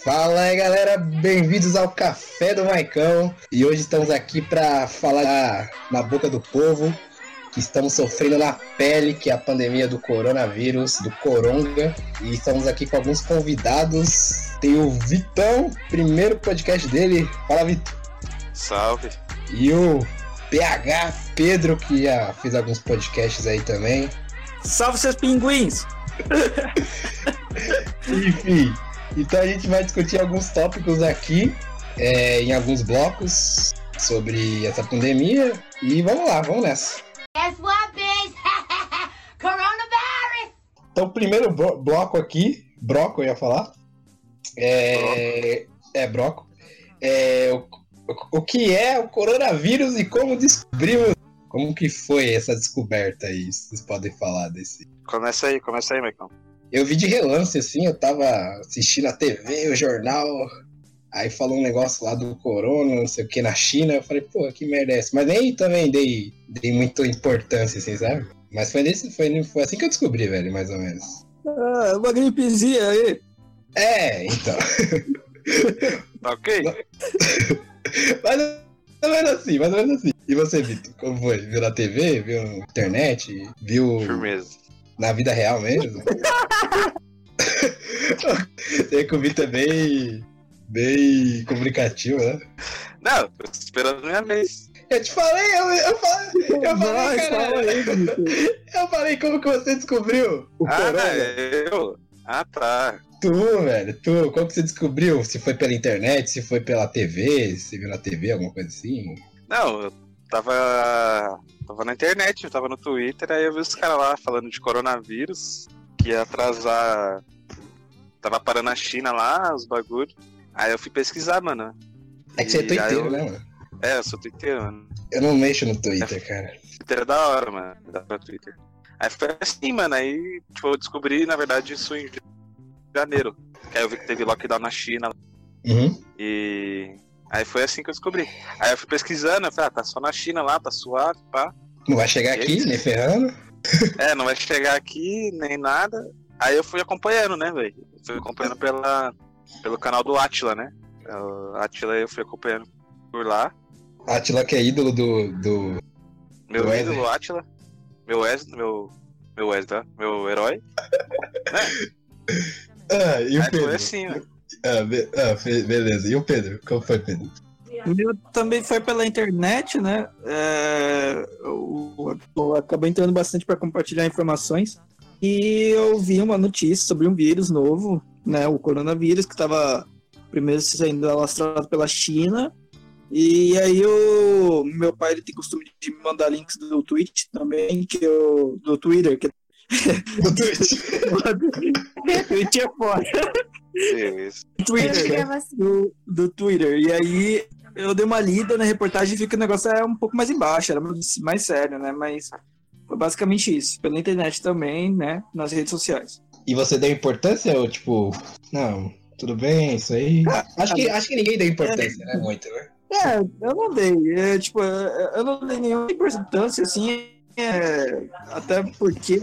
Fala aí, galera, bem-vindos ao Café do Maicão. E hoje estamos aqui para falar na boca do povo que estamos sofrendo na pele, que é a pandemia do coronavírus, do coronga. E estamos aqui com alguns convidados. Tem o Vitão, primeiro podcast dele. Fala, Vitor. Salve. E o PH Pedro, que já fez alguns podcasts aí também. Salve, seus pinguins! Enfim, então a gente vai discutir alguns tópicos aqui, em alguns blocos, sobre essa pandemia. E vamos lá, vamos nessa. Guess what, bitch? Coronavirus! Então, o primeiro bloco aqui, broco eu ia falar, broco, o que é o coronavírus e como descobrimos, como que foi essa descoberta aí, vocês podem falar desse... Começa aí, Maicon. Eu vi de relance, assim, eu tava assistindo a TV, o jornal, aí falou um negócio lá do corona, não sei o que, na China, eu falei, pô, que merda é essa? Mas nem também dei muita importância, assim, sabe? Mas foi assim que eu descobri, velho, mais ou menos. Ah, uma gripezinha aí. Então. Ok. Mais ou menos assim. E você, Vitor, como foi? Viu na TV, viu na internet, viu... Firmeza. Na vida real mesmo? Sei que o Vitor é bem comunicativo, né? Não, tô esperando a minha vez. Eu te falei, eu falei, cara. Eu falei, como que você descobriu o corona? Eu? Tá. Tu, como que você descobriu? Se foi pela internet, se foi pela TV, se viu na TV, alguma coisa assim? Não, eu tava na internet, eu tava no Twitter, aí eu vi os caras lá falando de coronavírus, que ia atrasar, tava parando a China lá, os bagulhos. Aí eu fui pesquisar, mano. É que você é twitteiro, né, mano? É, eu sou twitteiro, mano. Eu não mexo no Twitter, cara. Twitter é da hora, mano, dá pra Twitter. Aí foi assim, mano, aí, tipo, eu descobri, na verdade, isso em janeiro. Que aí eu vi que teve lockdown na China. Uhum. E... aí foi assim que eu descobri. Aí eu fui pesquisando, eu falei, tá só na China lá, tá suave, pá. Não vai chegar aqui, nem ferrando? Não vai chegar aqui, nem nada. Aí eu fui acompanhando, né, velho? Fui acompanhando pelo canal do Átila, né? O Átila eu fui acompanhando por lá. Átila que é ídolo do Meu do ídolo, o Átila. Meu Wesley, tá? Meu herói. E o Aí Pedro? foi assim, né? Beleza. E o Pedro? Como foi, Pedro? O meu também foi pela internet, né? Eu acabei entrando bastante para compartilhar informações. E eu vi uma notícia sobre um vírus novo, né? O coronavírus, que estava primeiro sendo alastrado pela China. E aí o meu pai ele tem costume de me mandar links do Twitch também, do Twitter. Do Twitch. Twitch é foda. Isso. Do Twitter. E aí eu dei uma lida na reportagem e vi que o negócio era um pouco mais embaixo, era mais sério, né? Mas foi basicamente isso. Pela internet também, né? Nas redes sociais. E você deu importância ou tipo, não, tudo bem, isso aí? Acho que ninguém deu importância, né? Muito, né? Eu não dei. Eu não dei nenhuma importância, assim. Até porque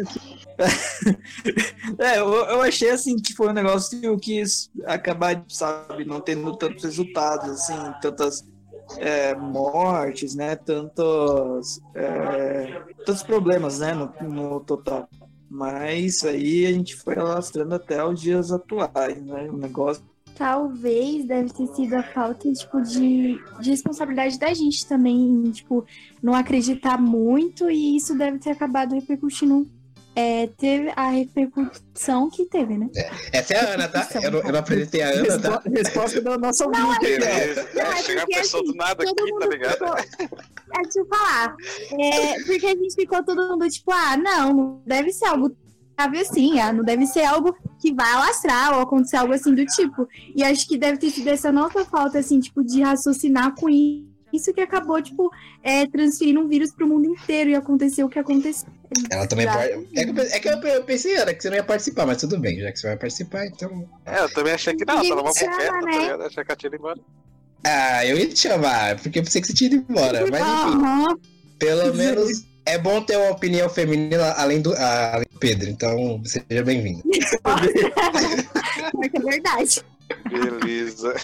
eu achei assim que foi um negócio que eu quis acabar, sabe, não tendo tantos resultados, assim, tantas mortes, né, tantos problemas, né, no total. Mas aí a gente foi alastrando até os dias atuais, né, o negócio. Talvez deve ter sido a falta, tipo, de responsabilidade da gente também, tipo, não acreditar muito, e isso deve ter acabado repercutindo, teve a repercussão que teve, né? Essa é a Ana, tá? Eu não apresentei a Ana, tá? Resposta da nossa ouvinte. Chega a pessoa do nada aqui, tá ligado? Deixa eu falar. Porque a gente ficou todo mundo, tipo, não deve ser algo grave assim, não deve ser algo que vai alastrar ou acontecer algo assim do tipo. E acho que deve ter sido essa nossa falta, assim, tipo, de raciocinar com isso que acabou, tipo, transferindo um vírus pro mundo inteiro e aconteceu o que aconteceu. Ela também pode... É que eu pensei, Ana, que você não ia participar, mas tudo bem, já que você vai participar, então... Eu também achei que não, tava uma boqueta, tá ligado? Achei que ela tinha ido embora. Eu ia te chamar, porque eu pensei que você tinha ido embora, mas enfim, pelo menos é bom ter uma opinião feminina além do Pedro, então seja bem-vindo. É verdade. Beleza.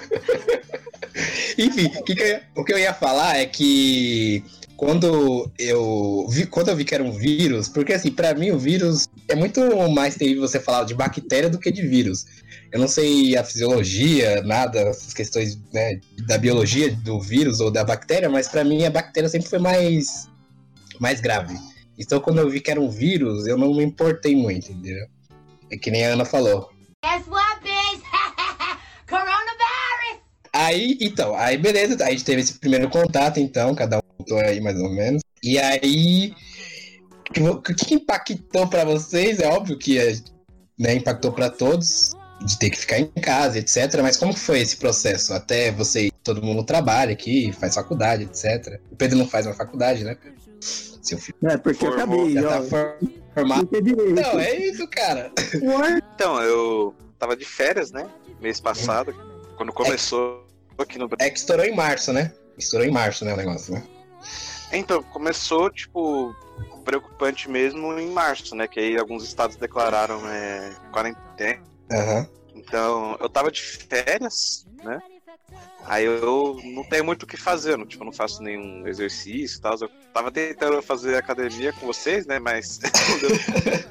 Enfim, o que eu ia falar é que quando eu vi que era um vírus, porque assim, pra mim o vírus é muito mais terrível você falar de bactéria do que de vírus. Eu não sei a fisiologia, nada, essas questões, né, da biologia do vírus ou da bactéria, mas pra mim a bactéria sempre foi mais grave. Então quando eu vi que era um vírus, eu não me importei muito, entendeu? É que nem a Ana falou. Guess what, bitch? Coronavirus! Aí beleza, aí a gente teve esse primeiro contato, então, cada um contou aí mais ou menos. E aí, o que impactou pra vocês? É óbvio que, né, impactou pra todos, de ter que ficar em casa, etc. Mas como que foi esse processo? Até você, todo mundo trabalha aqui, faz faculdade, etc. O Pedro não faz uma faculdade, né, Pedro? Seu filho. É, porque eu acabei, Já ó. tá formado. Não, é isso, cara. Então, eu tava de férias, né? Mês passado, quando começou aqui no Brasil. É que estourou em março, né? Estourou em março, né, o negócio, né? Então, começou, tipo, preocupante mesmo em março, né? Que aí alguns estados declararam quarentena. Aham. Então, eu tava de férias, né? Aí eu não tenho muito o que fazer, não faço nenhum exercício e tal. Eu tava tentando fazer academia com vocês, né? Mas não deu.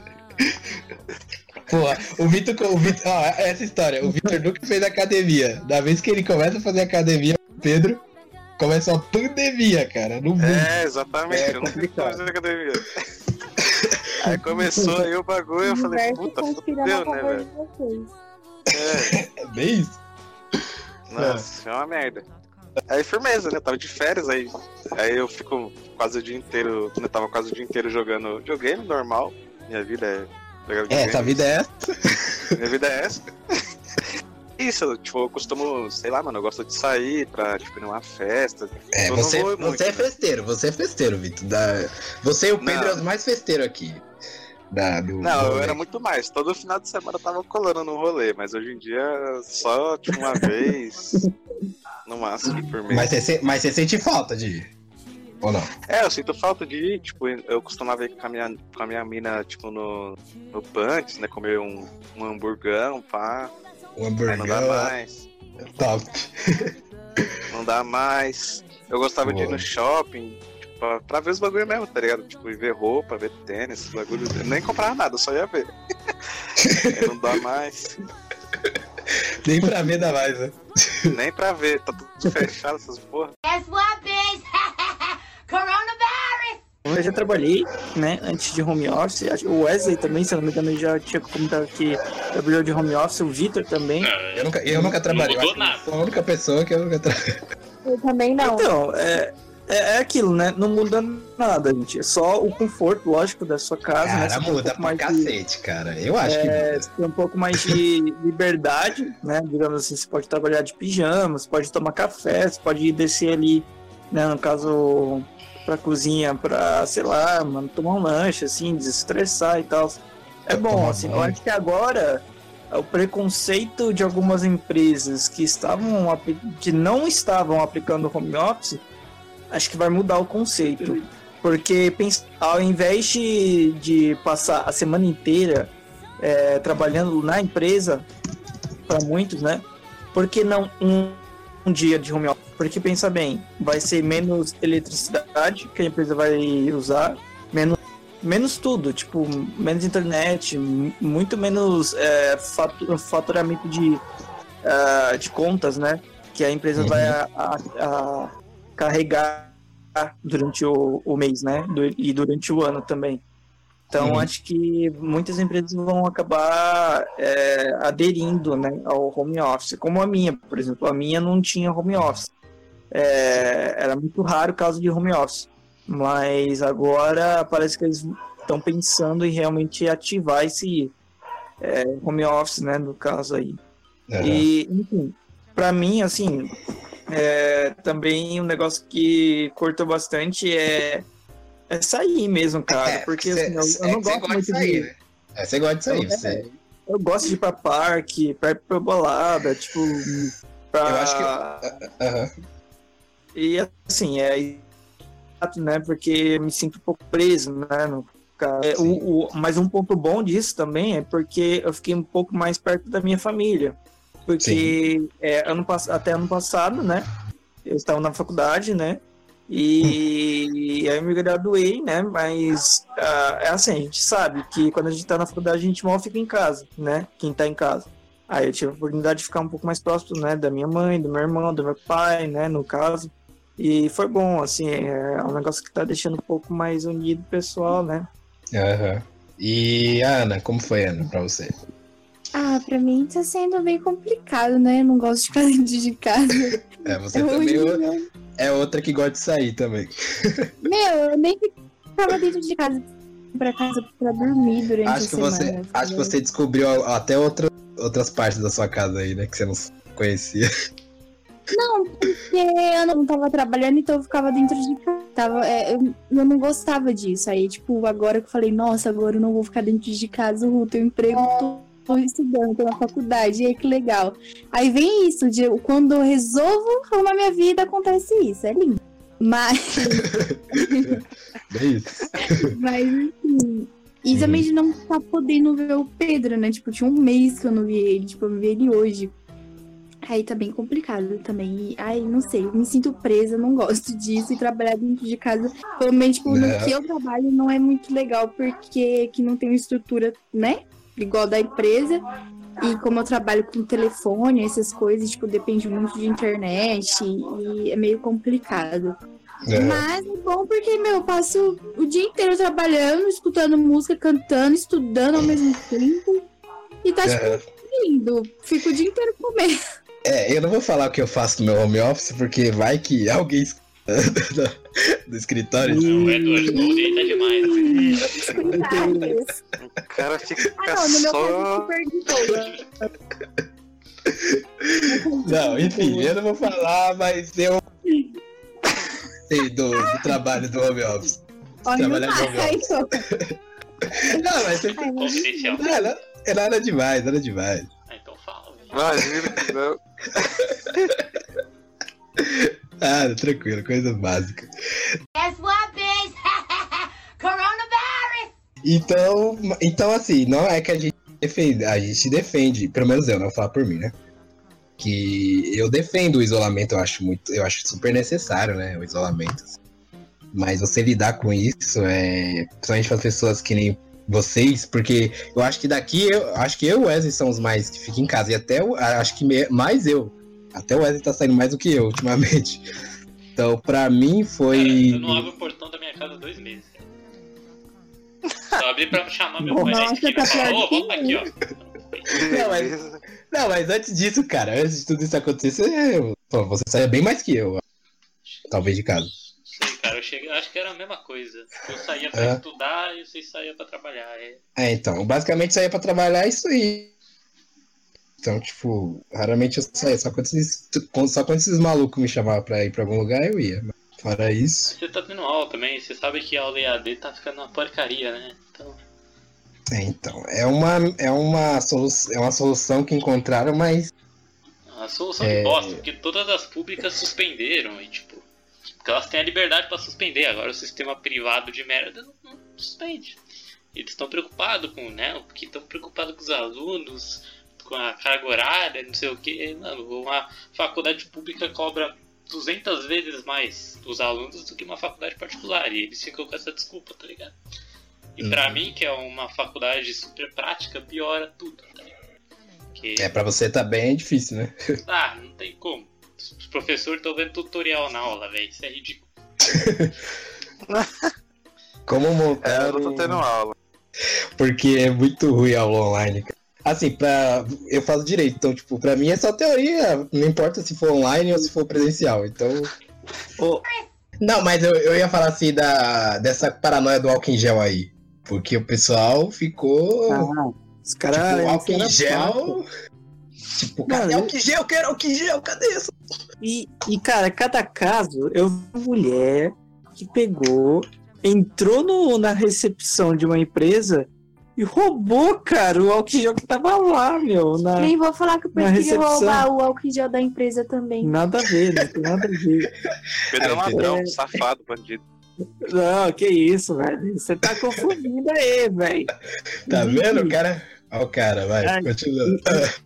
Porra, o Vitor, ó, essa história, o Vitor nunca fez academia. Da vez que ele começa a fazer academia, o Pedro começa uma pandemia, cara, no mundo. É, exatamente, eu não tenho que fazer academia. Aí começou aí o bagulho, eu falei, puta, fudeu, né, velho? É bem isso. Nossa, é uma merda. Aí firmeza, né? Eu tava de férias, aí eu fico quase o dia inteiro. Eu tava quase o dia inteiro jogando videogame normal. Minha vida é jogar videogame. Essa vida é essa. Minha vida é essa. Isso, eu costumo, sei lá, mano, eu gosto de sair pra, ir numa festa. Você muito, é festeiro, Vitor. Você e o Pedro é os mais festeiros aqui. Eu era muito mais. Todo final de semana eu tava colando no rolê, mas hoje em dia só uma vez no máximo por mês. Mas você sente falta de ir? Ou não? Eu sinto falta de ir, eu costumava ir com a minha mina, no Punks, né, comer um hamburgão, pá. Um hamburgão. Aí não dá mais. Top. Não dá mais. Eu gostava de ir no shopping, pra ver os bagulho mesmo, tá ligado? Ir ver roupa, ver tênis, esses bagulho. Eu nem comprava nada, só ia ver. Aí não dá mais. Nem pra ver dá mais, né? Nem pra ver, tá tudo fechado essas porra. Guess what, bitch? Coronavirus! Eu já trabalhei, né, antes de home office. O Wesley também, se não me engano, já tinha comentado que trabalhou de home office. O Vitor também. Eu nunca trabalhei. Não mudou nada. Sou a única pessoa que eu nunca trabalhei. Eu também não. Então, é aquilo, né? Não muda nada, gente. É só o conforto, lógico, da sua casa. Cara, né? muda pra cacete, cara. Eu acho que muda. Você tem um pouco mais de liberdade, né? Digamos assim, você pode trabalhar de pijama, você pode tomar café, você pode descer ali, né? No caso, pra cozinha, pra, sei lá, mano, tomar um lanche, assim, desestressar e tal. É bom, assim, eu acho que agora o preconceito de algumas empresas que não estavam aplicando home office, acho que vai mudar o conceito. Porque ao invés de passar a semana inteira trabalhando na empresa, para muitos, né? Por que não um dia de home office? Porque pensa bem, vai ser menos eletricidade que a empresa vai usar, menos tudo, menos internet, muito menos faturamento de contas, né? Que a empresa vai carregar durante o mês, né? E durante o ano também. Então, acho que muitas empresas vão acabar aderindo, né, ao home office. Como a minha, por exemplo. A minha não tinha home office. Era muito raro o caso de home office. Mas agora parece que eles estão pensando em realmente ativar esse home office, né, no caso aí. Uhum. E, enfim, para mim, assim... também um negócio que cortou bastante é sair mesmo, cara. Porque assim, eu não gosto muito de sair, né? Você gosta de sair. Eu gosto de ir pra parque, pra ir pra balada, pra... Eu acho que... E assim, né? Porque eu me sinto um pouco preso, né? No caso. Mas um ponto bom disso também é porque eu fiquei um pouco mais perto da minha família. Porque até ano passado, né? Eu estava na faculdade, né? E aí eu me graduei, né? Mas é assim, a gente sabe que quando a gente tá na faculdade, a gente mal fica em casa, né? Quem tá em casa. Aí eu tive a oportunidade de ficar um pouco mais próximo, né? Da minha mãe, do meu irmão, do meu pai, né? No caso. E foi bom, assim, é um negócio que tá deixando um pouco mais unido o pessoal, né? Aham. E Ana, como foi, Ana, pra você? Pra mim tá sendo bem complicado, né? Eu não gosto de ficar dentro de casa. Você também é outra que gosta de sair também. Meu, eu nem ficava dentro de casa pra dormir durante a semana. Acho que você descobriu até outras partes da sua casa aí, né? Que você não conhecia. Não, porque eu não tava trabalhando, então eu ficava dentro de casa. Eu não gostava disso. Aí, tipo, agora que eu falei, nossa, agora eu não vou ficar dentro de casa, eu tenho emprego, tô estudando, tô na faculdade, e aí que legal. Aí vem isso, quando eu resolvo arrumar minha vida, acontece isso, é lindo. Mas... É isso. Mas, enfim... E também de não estar podendo ver o Pedro, né? Tipo, tinha um mês que eu não vi ele, tipo, eu vi ele hoje. Aí tá bem complicado também. Ai, não sei, eu me sinto presa, não gosto disso. E trabalhar dentro de casa, pelo menos, tipo, no que eu trabalho não é muito legal, porque aqui não tem uma estrutura, né? Igual da empresa. E como eu trabalho com telefone, essas coisas, tipo, depende muito de internet e é meio complicado. Mas é bom porque, eu passo o dia inteiro trabalhando, escutando música, cantando, estudando ao mesmo tempo. E tá, tipo, lindo. Fico o dia inteiro comendo. Eu não vou falar o que eu faço no meu home office, porque vai que alguém do escritório. O Edward Golden tá demais. O cara fica no meu só... caso, Não, enfim, eu não vou falar, mas eu sei do trabalho do home office. Trabalhar no home office. Não, mas Confidencial. é nada demais, nada demais. Então fala. Imagina, não. Tranquilo, coisa básica. Guess what, bitch? Coronavirus! Então assim, não é que a gente defende, pelo menos eu, não vou falar por mim, né? Que eu defendo o isolamento, eu acho super necessário, né? O isolamento. Mas você lidar com isso, principalmente para as pessoas que nem vocês, porque eu acho que acho que eu e o Wesley são os mais que ficam em casa, e até acho que mais eu. Até o Wesley tá saindo mais do que eu ultimamente. Então, pra mim foi. Cara, eu não abro o portão da minha casa há 2 meses. Só abri pra chamar meu pai na esquina e falar, vamos aqui, ó. Não, mas antes disso, cara, antes de tudo isso acontecer, você saía bem mais que eu. Talvez de casa. Sei, cara, eu acho que era a mesma coisa. Eu saía pra estudar e vocês saíam pra trabalhar. Então, basicamente saía pra trabalhar isso aí. Então, tipo, raramente eu saía. Só quando esses malucos me chamavam pra ir pra algum lugar, eu ia. Fora isso. Você tá tendo aula também, você sabe que a aula EAD tá ficando uma porcaria, né? Então, é uma solução que encontraram, mas... A solução de bosta, porque todas as públicas suspenderam e, tipo, porque elas têm a liberdade pra suspender. Agora o sistema privado de merda não suspende. Eles estão preocupados com, né? Porque estão preocupados com os alunos, com a carga horária, não sei o que. Mano, uma faculdade pública cobra 200 vezes mais dos alunos do que uma faculdade particular. E eles ficam com essa desculpa, tá ligado? E pra mim, que é uma faculdade super prática, piora tudo, tá ligado? Pra você tá bem difícil, né? Não tem como. Os professores estão vendo tutorial na aula, velho. Isso é ridículo. Como montar? Eu não tô tendo aula. Porque é muito ruim a aula online, cara. Assim, eu faço direito, então, tipo, pra mim é só teoria, não importa se for online ou se for presencial, então... Não, mas eu ia falar assim dessa paranoia do álcool em gel aí, porque o pessoal ficou... os caras... Tipo, álcool em gel... Tipo, cadê álcool em gel? Eu quero álcool em gel, cadê isso? E, cara, cada caso, eu vi uma mulher que entrou na recepção de uma empresa... E roubou, cara, o álcool gel que tava lá, meu. Nem vou falar que eu prefiro roubar o álcool gel da empresa também. Nada a ver, não tem nada a ver. Pedro é um ladrão, safado, bandido. Não, que isso, velho. Você tá confundindo aí, velho. Tá vendo, cara? Ó o cara, vai, continua.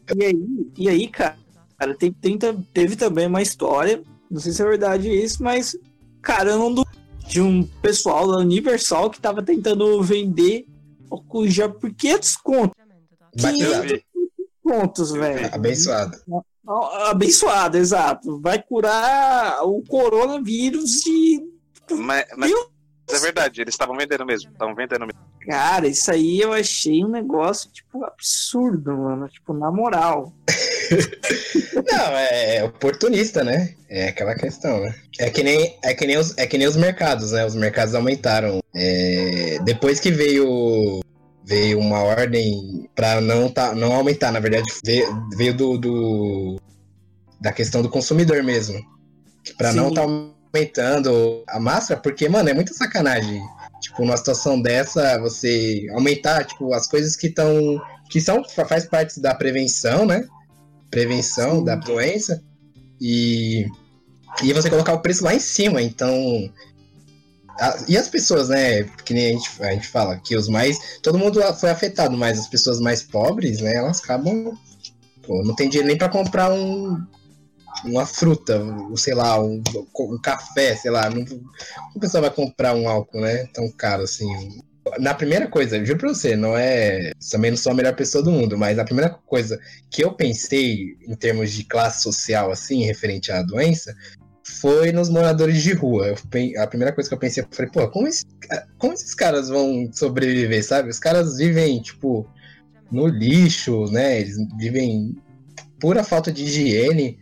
E aí, cara, teve também uma história, não sei se é verdade isso, mas, cara, eu não duvido de um pessoal da Universal que tava tentando vender álcool gel por 500 contos. Batizado. 500 contos, velho. Abençoado. Abençoado, exato. Vai curar o coronavírus e... Mas é verdade, eles estavam vendendo mesmo. Cara, isso aí eu achei um negócio, tipo, absurdo, mano. Tipo, na moral. Não, é oportunista, né? É aquela questão, né? É que nem os mercados, né? Os mercados aumentaram. Depois que veio uma ordem pra não aumentar, na verdade, veio da questão do consumidor mesmo. Pra Sim. não tá aumentando a máscara, porque, mano, é muita sacanagem. Tipo, numa situação dessa, você aumentar, tipo, as coisas que faz parte da prevenção, né? Prevenção da doença. E você colocar o preço lá em cima, então... E as pessoas, né, que nem a gente fala, que todo mundo foi afetado, mas as pessoas mais pobres, né, elas acabam, não tem dinheiro nem pra comprar uma fruta, sei lá, um café, sei lá, a pessoa vai comprar um álcool, né, tão caro assim. Na primeira coisa, eu juro pra você, também não sou a melhor pessoa do mundo, mas a primeira coisa que eu pensei em termos de classe social, assim, referente à doença, foi nos moradores de rua. A primeira coisa que eu pensei, eu falei, pô, como esses caras vão sobreviver, sabe? Os caras vivem, tipo, no lixo, né? Eles vivem pura falta de higiene,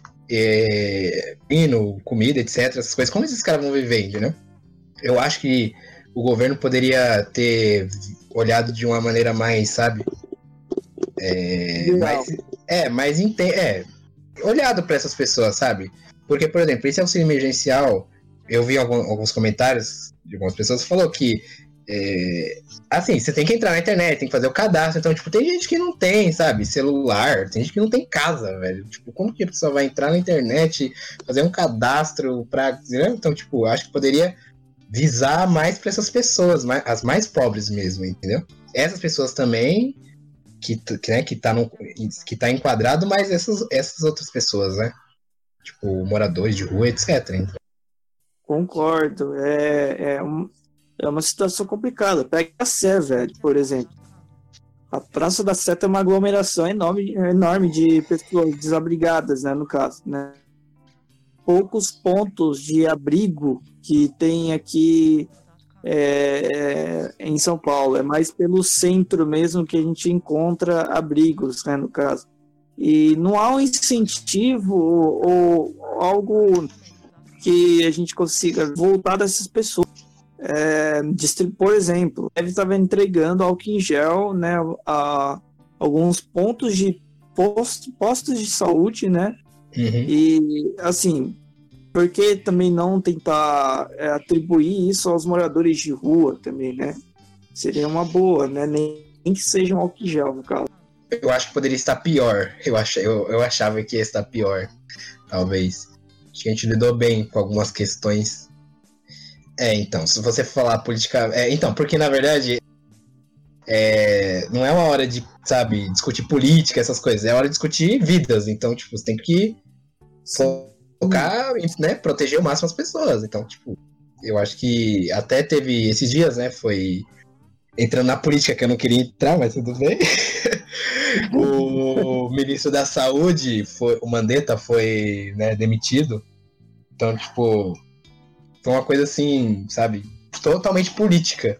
comida, etc. Essas coisas. Como esses caras vão viver, entendeu? Eu acho que o governo poderia ter olhado de uma maneira mais, sabe? Olhado para essas pessoas, sabe? Porque, por exemplo, esse auxílio emergencial, eu vi alguns comentários de algumas pessoas que falou que, assim, você tem que entrar na internet, tem que fazer o cadastro. Então, tipo, tem gente que não tem, sabe, celular, tem gente que não tem casa, velho. Tipo, como que a pessoa vai entrar na internet, fazer um cadastro pra... Então, tipo, acho que poderia visar mais pra essas pessoas, as mais pobres mesmo, entendeu? Essas pessoas também, que tá enquadrado, mas essas outras pessoas, né? Tipo, moradores de rua, etc. Então. Concordo. É uma situação complicada. Pega a Sé, velho, por exemplo. A Praça da Sé tem uma aglomeração enorme de pessoas desabrigadas, né, no caso, né? Poucos pontos de abrigo que tem aqui em São Paulo. É mais pelo centro mesmo que a gente encontra abrigos, né, no caso. E não há um incentivo ou algo que a gente consiga voltar dessas pessoas. Por exemplo, ele estava entregando álcool em gel, né, a alguns pontos de postos de saúde, né? Uhum. E, assim, por que também não tentar atribuir isso aos moradores de rua também, né? Seria uma boa, né? Nem que seja um álcool em gel, no caso. Eu acho que poderia estar pior. Eu achava que ia estar pior, talvez. Acho que a gente lidou bem com algumas questões. Então, se você falar política... porque na verdade não é uma hora de, sabe, discutir política, essas coisas. É hora de discutir vidas. Então, tipo, você tem que focar, né, proteger o máximo as pessoas. Então, tipo, eu acho que até teve esses dias, né, foi... Entrando na política, que eu não queria entrar, mas tudo bem. O ministro da Saúde, o Mandetta, foi, né, demitido. Então, tipo, foi uma coisa assim, sabe, totalmente política.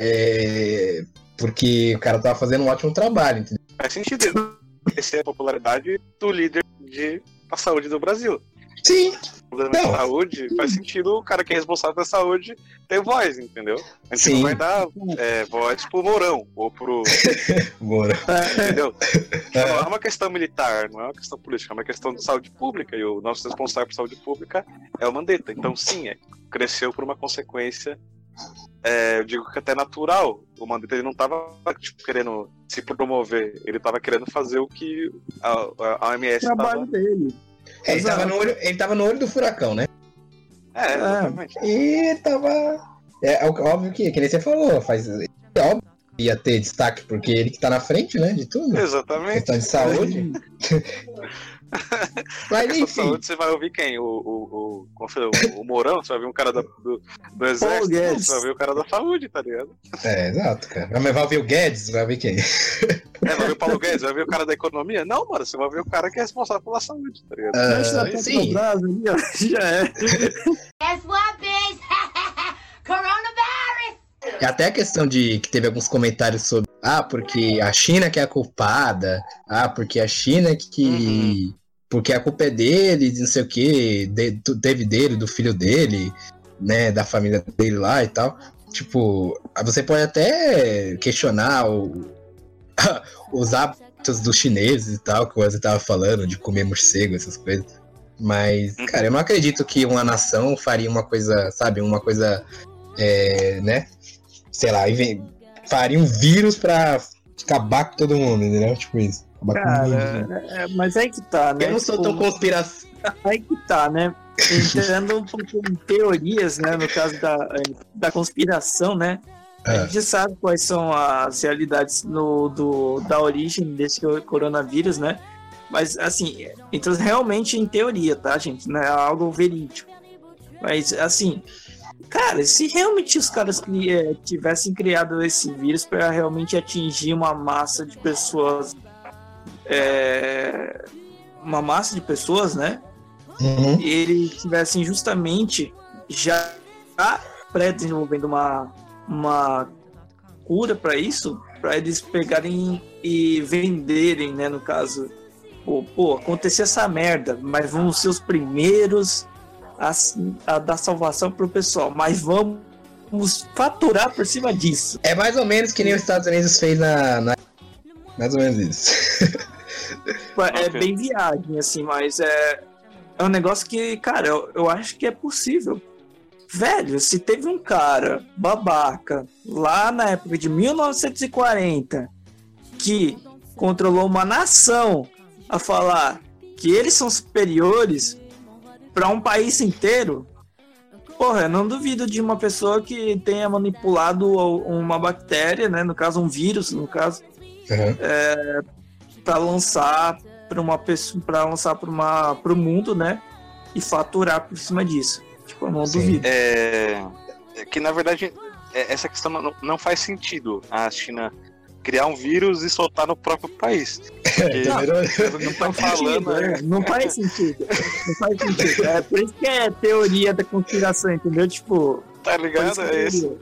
Porque o cara tava fazendo um ótimo trabalho, entendeu? Faz sentido essa é a popularidade do líder da saúde do Brasil. Sim. Da saúde, faz sentido o cara que é responsável da saúde ter voz, entendeu? A gente não vai dar voz pro Mourão ou pro... Mourão. Entendeu? Não é uma questão militar, não é uma questão política, é uma questão de saúde pública, e o nosso responsável por saúde pública é o Mandetta. Então, sim, cresceu por uma consequência, eu digo que até natural. O Mandetta, ele não estava querendo se promover, ele estava querendo fazer o que a OMS trabalho dele. Ele tava no olho do furacão, né? Exatamente. E tava... óbvio que nem você falou, é óbvio ia ter destaque, porque ele que tá na frente, né, de tudo. Exatamente. Questão de saúde. Mas Essa enfim. saúde, você vai ouvir quem? O Mourão? Você vai ver um cara do exército? Guedes. Você vai ver o cara da saúde, tá ligado? Exato, cara. Mas vai ver o Guedes, vai ver quem? Vai ver o Paulo Guedes, vai ver o cara da economia? Não, mano, você vai ver o cara que é responsável pela saúde, tá ligado? Sim. Já é. Guess what, bitch? Coronavirus! E até a questão de que teve alguns comentários sobre porque a China que é a culpada, porque a China que porque a culpa é dele, não sei o que, teve dele, do filho dele, né, da família dele lá e tal. Tipo, você pode até questionar os hábitos dos chineses e tal, que você tava falando, de comer morcego, essas coisas. Mas, cara, eu não acredito que uma nação faria uma coisa, sabe, uma coisa, né, sei lá, faria um vírus pra acabar com todo mundo, entendeu? Tipo isso. Acabar com o mundo, né? Mas aí que tá, né? Eu não sou tão conspiração. Aí que tá, né? Entrando um pouco em teorias, né? No caso da conspiração, né? A gente sabe quais são as realidades da origem desse coronavírus, né? Mas, assim, entra realmente em teoria, tá, gente? Não é algo verídico. Mas, assim, cara, se realmente os caras tivessem criado esse vírus para realmente atingir uma massa de pessoas, né? Uhum. E eles tivessem justamente já pré-desenvolvendo uma cura para isso, para eles pegarem e venderem, né? No caso, aconteceu essa merda, mas vamos ser os primeiros a dar salvação pro pessoal, mas vamos faturar por cima disso. É mais ou menos que nem os Estados Unidos fez mais ou menos isso. É bem viagem, assim, mas é um negócio que, cara, eu acho que é possível. Velho, se teve um cara babaca lá na época de 1940 que controlou uma nação a falar que eles são superiores para um país inteiro, porra, eu não duvido de uma pessoa que tenha manipulado uma bactéria, né, no caso um vírus, no caso, para lançar para uma pessoa, para lançar para o mundo, né, e faturar por cima disso. Tipo, eu não duvido. Que na verdade essa questão não faz sentido a China criar um vírus e soltar no próprio país. Não estão falando. Não faz sentido. Não faz sentido. É por isso que é teoria da conspiração, entendeu? Tipo. Tá ligado? É isso.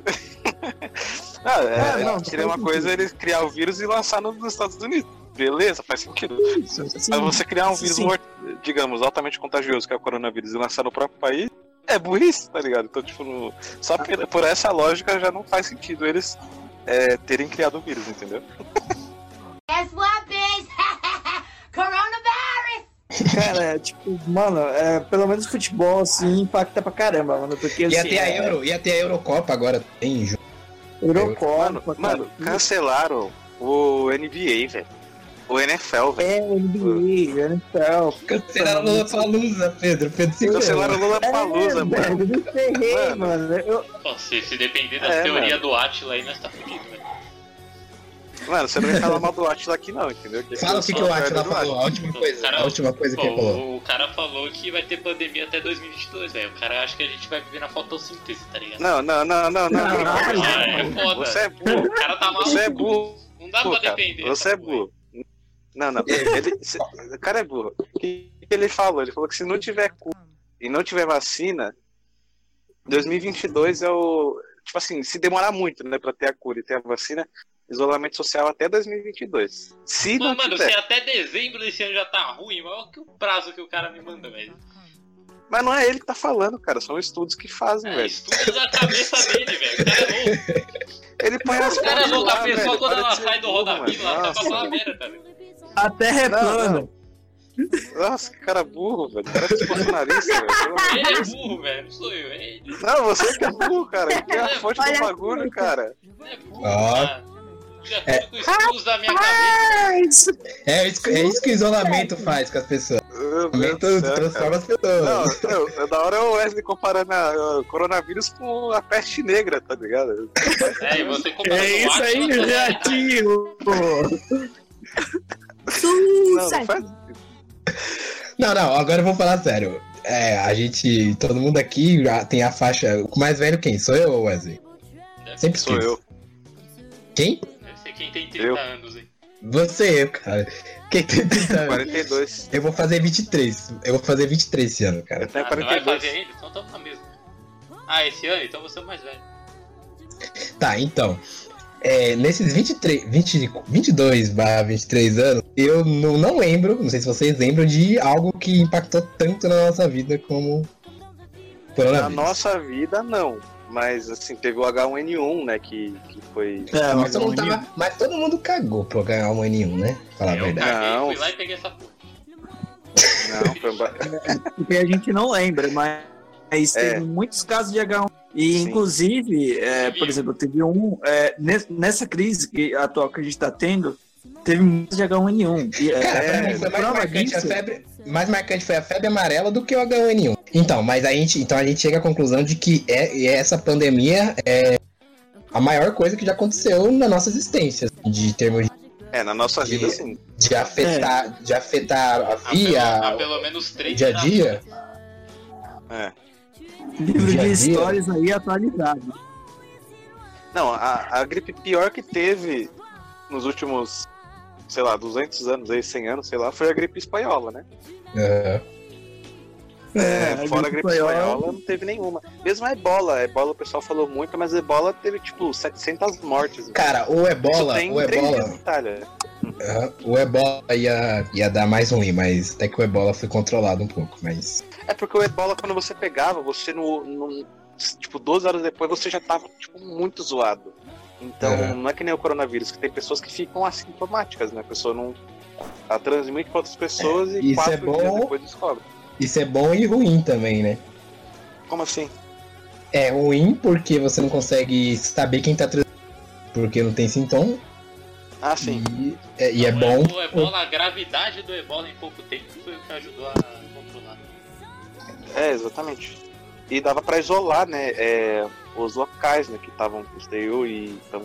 Seria uma coisa eles criar o vírus e lançar nos Estados Unidos. Beleza, faz sentido. Mas você criar um vírus, digamos, altamente contagioso, que é o coronavírus, e lançar no próprio país, é burrice, tá ligado? Então, tipo, só por essa lógica já não faz sentido eles terem criado o vírus, entendeu? Guess what, bitch? Coronavirus! Cara, tipo, mano, pelo menos futebol, assim, impacta pra caramba, mano, porque... Ia assim, ter a Eurocopa agora, em junho. Eurocopa, mano, cancelaram o NBA, velho. O NFL, velho. NBA, NFL. Cancelaram o Lollapalooza, Pedro. Cancelaram o Lollapalooza, mano. Eu me ferrei, mano. Se depender da teoria do Átila aí, nós tá fudido, velho. Mano, você não vai falar mal do Átila aqui não, entendeu? Fala o que o Átila falou, a última coisa que ele falou. O cara falou que vai ter pandemia até 2022, velho. O cara acha que a gente vai viver na fotossíntese, tá ligado? Não. É foda. Você é burro. O cara tá maluco. Você é burro. Não dá pra depender. Você é burro. Não. O cara é burro. O que ele falou? Ele falou que se não tiver cura e não tiver vacina, 2022 é o... Tipo assim, se demorar muito, né, pra ter a cura e ter a vacina, isolamento social até 2022. Se não mano, tiver... se até dezembro desse ano já tá ruim, mas olha o prazo que o cara me manda, velho. Mas não é ele que tá falando, cara. São estudos que fazem, velho. Estudos da cabeça dele, velho. O cara é louco. Ele põe as O cara é louco. A pessoa, velho, quando ela ser sai do burro, rodapio, ela tá nossa. pra falar merda, tá ligado? A terra é plana. Nossa, que cara burro, velho. Parece bolsonarista, velho. Pelo amor de Ele é Deus. burro, velho. Não sou eu, é ele. Não, você que é burro, cara. Ele é a fonte do bagulho, cara. Ele é burro, Ó. cara. Já tudo com estudos da minha cabeça. É isso que o isolamento faz com as pessoas. Meu Também Deus do céu, transforma as Não, pessoas. da hora é o Wesley comparando o coronavírus com a peste negra, tá ligado? É, e você comparando É isso aí, Atlas com- Reativo! Não faz. Não, agora eu vou falar sério. Todo mundo aqui já tem a faixa. O mais velho quem? Sou eu ou Wesley? Sempre Sou esqueço. eu. Quem? Deve ser quem tem 30 Eu. anos, hein? Você, cara. Quem tem 30 anos? 42. Eu vou fazer 23. Eu vou fazer 23 esse ano, cara. Eu tenho Você vai 42. fazer ainda? Então tamo na mesma. Ah, esse ano? Então você é o mais velho. Tá, então. Nesses 22/23 anos, eu não lembro, não sei se vocês lembram, de algo que impactou tanto na nossa vida como Na coronavírus. nossa vida, não. Mas, assim, teve o H1N1, né, que foi... Mas todo mundo cagou pro H1N1, né? Falar a Eu verdade. caguei, Não. fui lá e peguei essa porra. Não, foi... Porque a gente não lembra, mas teve muitos casos de H1. E, Sim. inclusive, por exemplo, teve nessa crise atual que a gente está tendo, teve muitos de H1N1. E, Cara, pra mim foi mais marcante foi a febre amarela do que o H1N1. Então, mas a gente chega à conclusão de que essa pandemia é a maior coisa que já aconteceu na nossa existência, de termos na nossa vida, sim. de afetar Há pelo menos 3 dia a dia. livro Dia a de dia. histórias aí atualizado. Não, a gripe pior que teve nos últimos, sei lá, 200 anos, aí, 100 anos, sei lá, foi a gripe espanhola, né? Fora a gripe espanhola, não teve nenhuma. Mesmo a ebola o pessoal falou muito, mas a ebola teve, tipo, 700 mortes. Cara, o Isso ebola, tem 3 dias na Itália. o ebola ia dar mais ruim, mas até que o ebola foi controlado um pouco, mas... É porque o ebola, quando você pegava, você tipo, 12 horas depois, você já tava, tipo, muito zoado. Então, não é que nem o coronavírus, que tem pessoas que ficam assintomáticas, né? A pessoa não... Ela transmite para outras pessoas e isso 4 dias depois descobre. Isso é bom e ruim também, né? Como assim? É ruim porque você não consegue saber quem tá transmitindo, porque não tem sintoma. Ah, sim. E é bom... O ebola, a gravidade do ebola em pouco tempo foi o que ajudou a controlar. Exatamente. E dava pra isolar, né, os locais, né, que estavam com STU, e então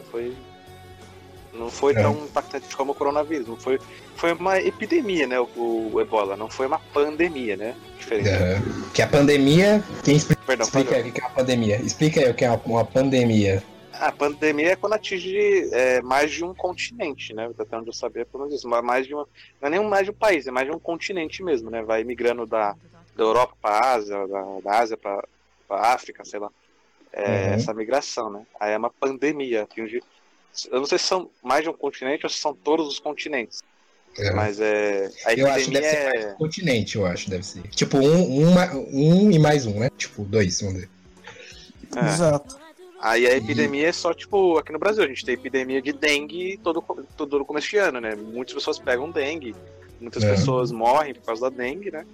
não foi tão impactante como o coronavírus. Não foi uma epidemia, né, o ebola, não foi uma pandemia, né, diferente. Que a pandemia... Perdão, explica aí o que é uma pandemia. Explica aí o que é uma pandemia. A pandemia é quando atinge mais de um continente, né, até onde eu sabia pelo menos isso, mas mais de uma... Não é nem mais de um país, é mais de um continente mesmo, né, vai migrando da Europa para a Ásia, da Ásia para a África, sei lá. Essa migração, né? Aí é uma pandemia. Eu não sei se são mais de um continente ou se são todos os continentes. Mas a epidemia eu acho que deve ser mais um continente, deve ser. Tipo, um e mais um, né? Tipo, 2, vamos ver. Exato. Aí a epidemia é só, tipo, aqui no Brasil, a gente tem epidemia de dengue todo no começo de ano, né? Muitas pessoas pegam dengue, muitas pessoas morrem por causa da dengue, né?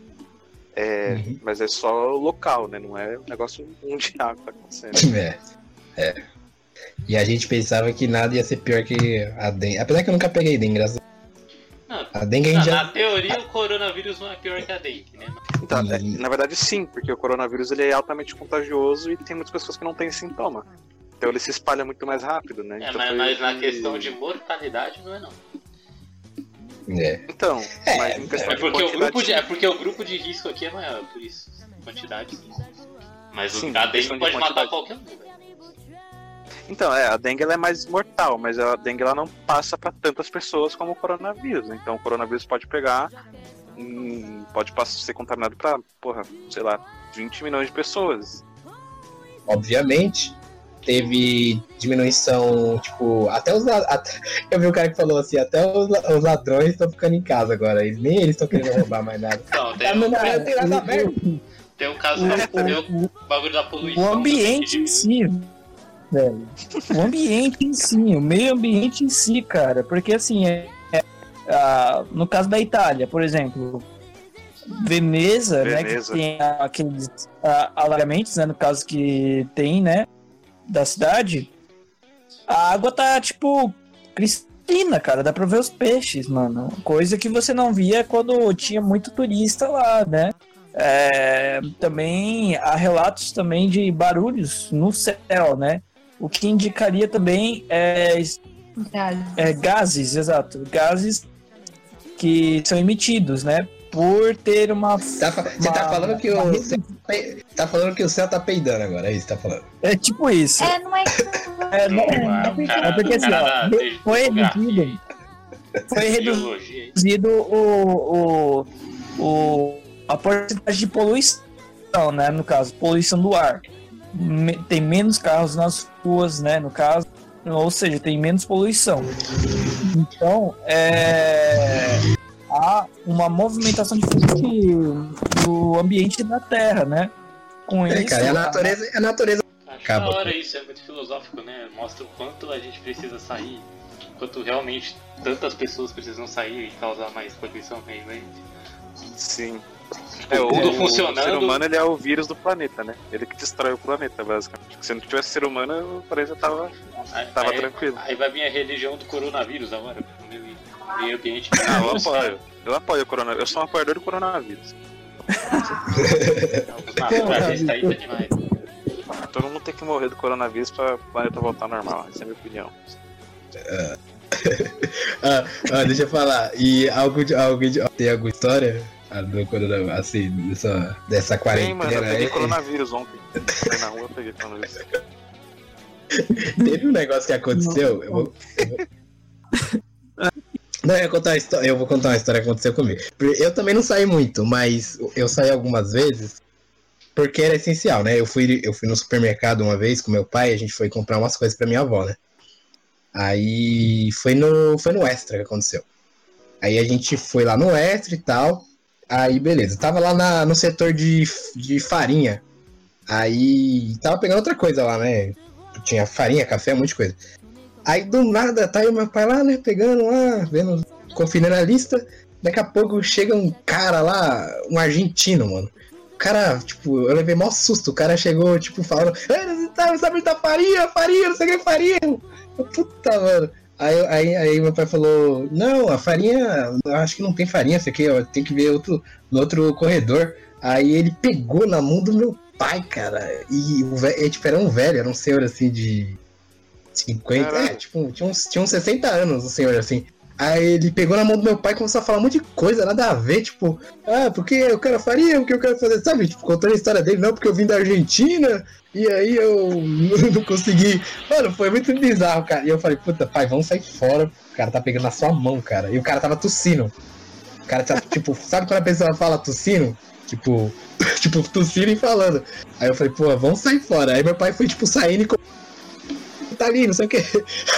Mas é só local, né? Não é um negócio mundial que tá acontecendo. E a gente pensava que nada ia ser pior que a dengue. Apesar que eu nunca peguei dengue, graças a dengue Na teoria, o coronavírus não é pior que a dengue, né? Então, na verdade, sim, porque o coronavírus ele é altamente contagioso e tem muitas pessoas que não têm sintoma. Então ele se espalha muito mais rápido, né? Então, mas na questão de mortalidade não é não. Então, mas em questão de quantidade... É porque o grupo de risco aqui é maior, por isso. Quantidade sim. Mas Sim, a dengue pode matar qualquer um, velho. Então, a dengue ela é mais mortal, mas a dengue ela não passa para tantas pessoas como o coronavírus, né? Então o coronavírus pode pegar, pode ser contaminado para, sei lá, 20 milhões de pessoas. Obviamente, teve diminuição, tipo, eu vi um cara que falou assim, até os ladrões estão ficando em casa agora, nem eles estão querendo roubar mais nada. Não, tem nada aberto. Tem um caso, tem o bagulho da poluição. O ambiente em si, velho. O ambiente em si, o meio ambiente em si, cara. Porque assim, no caso da Itália, por exemplo, Veneza. Né, que tem aqueles alagamentos, né, no caso que tem, né, da cidade, a água tá, tipo, piscina, cara, dá pra ver os peixes, mano. Coisa que você não via quando tinha muito turista lá, né? Também há relatos também de barulhos no céu, né? O que indicaria também gases, exato, gases que são emitidos, né? Por ter uma... Você tá falando que tá falando que o céu tá peidando agora, é isso que tá falando. É tipo isso. Não é que É porque assim, ó, foi reduzido a porcentagem de poluição, né? No caso, poluição do ar. Tem menos carros nas ruas, né? No caso, ou seja, tem menos poluição. Então, há uma movimentação diferente do ambiente da Terra, né? Com isso, cara, a natureza acho da hora isso, é muito filosófico, né? Mostra o quanto a gente precisa sair, quanto realmente tantas pessoas precisam sair e causar mais poluição meio ambiente. Sim. Tudo funcionando. O ser humano, ele é o vírus do planeta, né? Ele que destrói o planeta, basicamente. Se não tivesse ser humano, o planeta tava tranquilo. Aí vai vir a religião do coronavírus agora, meio ambiente. Eu apoio o coronavírus. Eu sou um apoiador do coronavírus. Isso aí tá demais. Todo mundo tem que morrer do coronavírus pra o planeta voltar ao normal. Essa é a minha opinião. Deixa eu falar. E tem alguma história do coronavírus, assim, dessa quarentena? Sim, mano, eu peguei coronavírus ontem. Foi na rua, eu peguei coronavírus. Teve um negócio que aconteceu. Eu vou contar uma história que aconteceu comigo. Eu também não saí muito, mas eu saí algumas vezes porque era essencial, né? Eu fui no supermercado uma vez com meu pai, a gente foi comprar umas coisas pra minha avó, né? Aí foi no Extra que aconteceu. Aí a gente foi lá no Extra e tal. Aí beleza, tava lá no setor de farinha. Aí tava pegando outra coisa lá, né? Tinha farinha, café, um monte de coisa. Aí do nada, tá aí o meu pai lá, né, pegando lá, vendo, conferindo a lista. Daqui a pouco chega um cara lá, um argentino, mano. O cara, tipo, eu levei maior susto. O cara chegou, tipo, falando: você sabe da farinha, não sei o que, farinha. Puta, mano. Aí meu pai falou: não, a farinha, eu acho que não tem farinha, isso aqui, ó, tem que ver no outro corredor. Aí ele pegou na mão do meu pai, cara. E o velho, tipo, era um velho, era um senhor assim de 50, tipo, tinha uns 60 anos, o senhor, assim. Aí ele pegou na mão do meu pai e começou a falar um monte de coisa, nada a ver, tipo, porque eu quero farinha, porque eu quero fazer, sabe? Tipo, contando a história dele, não, porque eu vim da Argentina, e aí eu não consegui. Mano, foi muito bizarro, cara. E eu falei: puta, pai, vamos sair fora. O cara tá pegando na sua mão, cara. E o cara tava tossindo. O cara tá, tipo, sabe quando a pessoa fala tossindo? Tipo, tossindo e falando. Aí eu falei: pô, vamos sair fora. Aí meu pai foi, tipo, saindo e tá ali, não sei o que.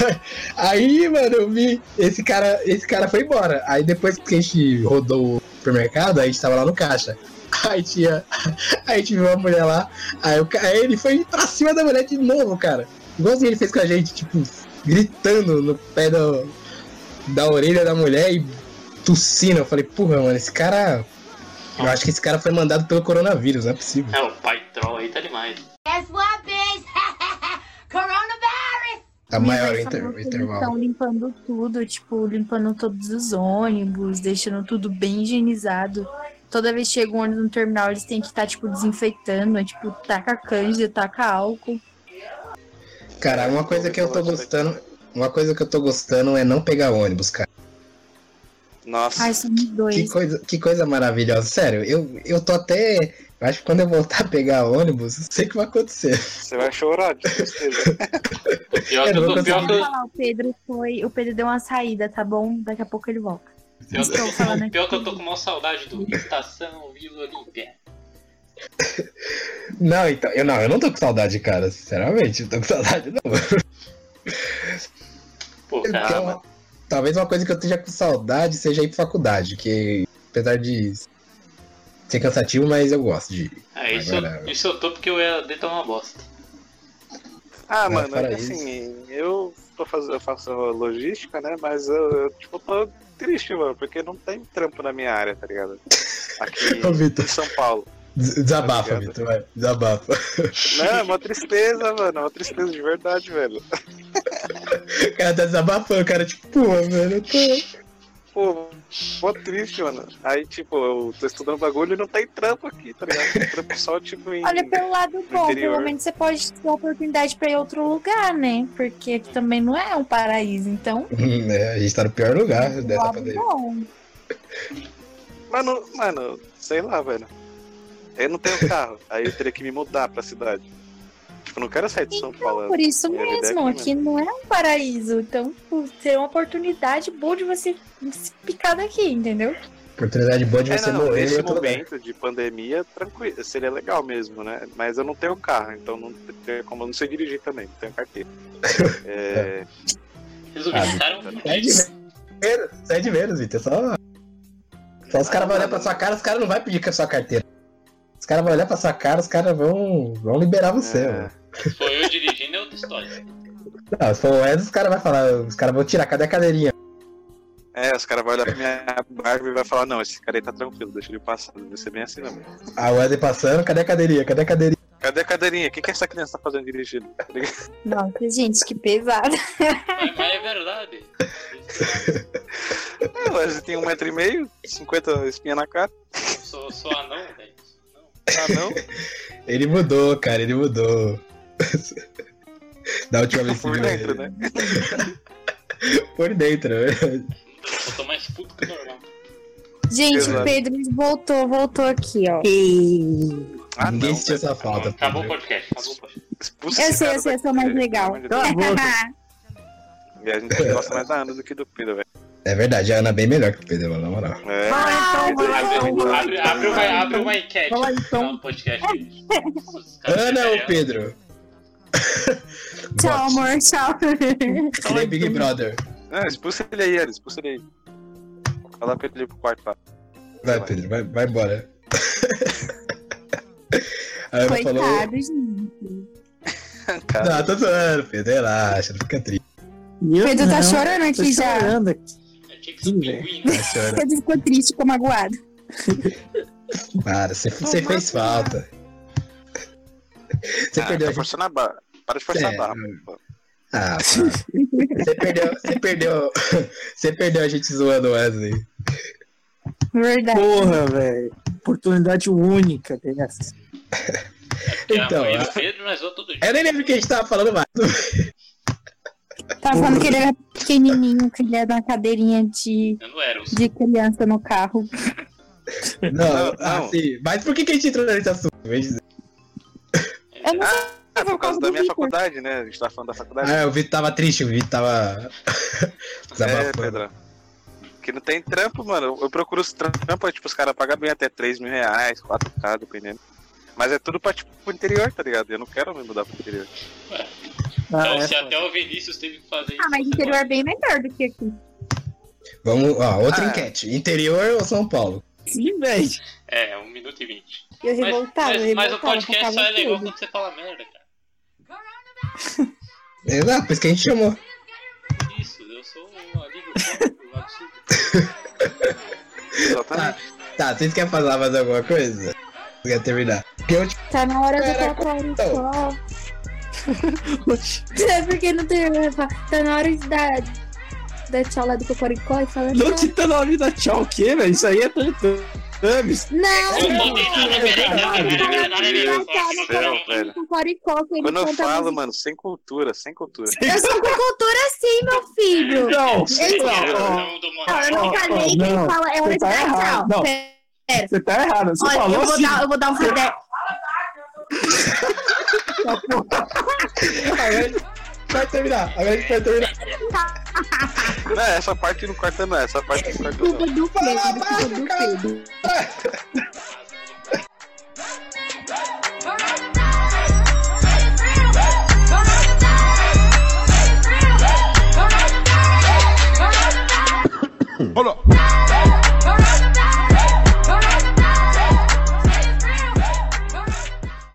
Aí, mano, eu vi. Esse cara foi embora. Aí depois que a gente rodou o supermercado, a gente tava lá no caixa. Aí a gente viu uma mulher lá. Aí ele foi pra cima da mulher de novo, cara. Igualzinho ele fez com a gente, tipo, gritando no pé da orelha da mulher e tossindo. Eu falei: porra, mano, esse cara. Eu acho que esse cara foi mandado pelo coronavírus, não é possível. O pai troll aí tá demais. Guess what, bitch? Coronavirus! A maior Eles intervalo. estão limpando tudo, tipo, limpando todos os ônibus, deixando tudo bem higienizado. Toda vez que chega um ônibus no terminal, eles têm que estar, tipo, desinfetando, tipo, taca cândida, taca álcool. Cara, uma coisa que eu tô gostando é não pegar ônibus, cara. Nossa. Ai, somos dois. Que coisa maravilhosa. Sério, eu tô até... Eu acho que quando eu voltar a pegar ônibus, eu sei o que vai acontecer. Você vai chorar, de certeza. O Pedro deu uma saída, tá bom? Daqui a pouco ele volta. Pior que eu tô com maior saudade do Estação Vila Olímpia. Não, então, eu não tô com saudade, cara. Sinceramente, eu tô com saudade, não. Pô, cara. Talvez uma coisa que eu esteja com saudade seja ir pra faculdade, que apesar de ser cansativo, mas eu gosto de ir. Isso eu tô porque o EAD tá uma bosta. Mano, é que assim, eu faço logística, né, mas eu tipo, tô triste, mano, porque não tem trampo na minha área, tá ligado? Aqui em São Paulo. Desabafa, tá, Vitor, vai. Desabafa. Não, é uma tristeza, mano. É uma tristeza de verdade, velho. O cara tá desabafando, o cara tipo, pô, velho, eu tô... Pô, mó triste, mano. Aí, tipo, eu tô estudando bagulho e não tem trampo aqui, tá ligado? Tem trampo só, tipo, em... Olha pelo lado bom, interior. pelo menos você pode ter a oportunidade pra ir a outro lugar, né? Porque aqui também não é um paraíso, então. A gente tá no pior lugar dessa Lado pandemia. bom. Mano, sei lá, velho. Eu não tenho carro, aí eu teria que me mudar pra cidade. Tipo, eu não quero sair de São Paulo. Por isso Minha vida é mesmo, aqui aqui não é um paraíso. Então, ter uma oportunidade boa de você se picar daqui, entendeu? Oportunidade boa de você morrer em nesse outro lugar. momento de pandemia, tranquilo, seria legal mesmo, né? Mas eu não tenho carro, então não teria como, eu não sei dirigir também, não tenho carteira. Resumindo, cara, Sai de menos, Vitor. Só os caras vão olhar pra sua cara, os caras não vão pedir com a sua carteira. Os caras vão olhar pra sua cara, os caras vão liberar você, mano. se for eu dirigindo é outra história. Não, se for o Wesley, os caras vão falar, os caras vão tirar, cadê a cadeirinha? Os caras vão olhar pra minha Barbie e vai falar, não, esse cara aí tá tranquilo, deixa ele passar. Vai ser bem assim, não. A Wesley passando, cadê a cadeirinha? Cadê a cadeirinha? Cadê a cadeirinha? O que essa criança tá fazendo dirigindo? Nossa, gente, que pesado. Mas é verdade. Wesley tem 1,5 m, 50 espinha na cara. Sou anão, velho. Anão? Ele mudou, cara, ele mudou. Da última vez que Por viu dentro, ele. né? Por dentro, Eu tô mais puto que normal. Gente, Exato. o Pedro voltou aqui, ó. Ninguém não, sentiu essa velho. falta. Acabou o Pedro. podcast, acabou o podcast. Expulsa Eu esse cara sei, eu sou daqui, mais velho. legal. Pelo amor de Deus. E a gente gosta mais da Ana do que do Pedro, velho. É verdade, a Ana é bem melhor que o Pedro, mano, na moral. Abre uma enquete Fala no então. final do podcast. Ana ou Pedro? Tchau, amor, tchau. Que nem Big Brother. Expulsa ele aí, Ana, expulsa ele aí. Fala pra ele ir pro quarto lá. Vai, Pedro, vai embora. A Ana falou. Coitado, gente. Não, tô zoando, Pedro, relaxa, não fica triste. Pedro tá chorando Tô aqui já. chorando aqui. Tinha que ser um pinguim, né? Tá chorando. Pedro ficou triste, ficou magoado. Para, você fez falta. Você perdeu Tá a gente. forçando a barra. Para de forçar a barra. Pô. Ah, você perdeu a gente zoando o Wesley. Verdade. Porra, velho. Oportunidade única dessa. Porque Então, a mãe do Pedro nós vamos todo dia. Eu nem lembro o que a gente tava falando mais. Tava falando que ele era pequenininho, que ele era uma cadeirinha de Eu não era. criança no carro. Não, Não. assim, mas por que a gente entrou nesse assunto? Vem dizer. Eu não sei se Por causa da minha Vitor. faculdade, né? A gente tá falando da faculdade. Ah, o Vitor tava triste, o Vitor tava. Desabafando. Pedro. Que não tem trampo, mano. Eu procuro os trampos, tipo, os caras pagam bem até 3 mil reais, 4K, dependendo. Mas é tudo pra, tipo, pro interior, tá ligado? Eu não quero me mudar pro interior. Então, se até o Vinícius teve que fazer isso. Ah, mas o você interior pode. é bem melhor do que aqui. Vamos, ó, outra Ah. enquete. Interior ou São Paulo? Sim, velho. É, 1 minuto e 20. Eu revoltava, Mas o podcast só é legal tudo. quando você fala merda, cara. Exato, por isso que a gente chamou. Isso, eu sou um alívio cômico absurdo. Exatamente. Tá, vocês querem falar mais alguma coisa? Quer terminar? Porque eu, tipo, Tá na hora do Caraca, cocoricó. É porque não tem. Tá na hora de dar tchau lá do cocoricó e falar. Não que tá na hora de dar tchau o quê, velho? Isso aí é Teletubbies. Não, Eu não tenho nada, velho. cocoricó que ele Quando eu canta falo, música. mano, sem cultura, sem cultura. Eu sou com cultura sim, meu filho. Não, Ele- não, Não, eu não falei que ele não, fala. É hora você de tá dar errado. tchau. Não. Você tá errado. Você Olha, falou eu assim. vou dar um caderno. vai terminar. Agora a gente vai terminar. Não, essa parte não corta não, essa parte não corta Culpa não. do Pedro, culpa do Pedro. Hold up.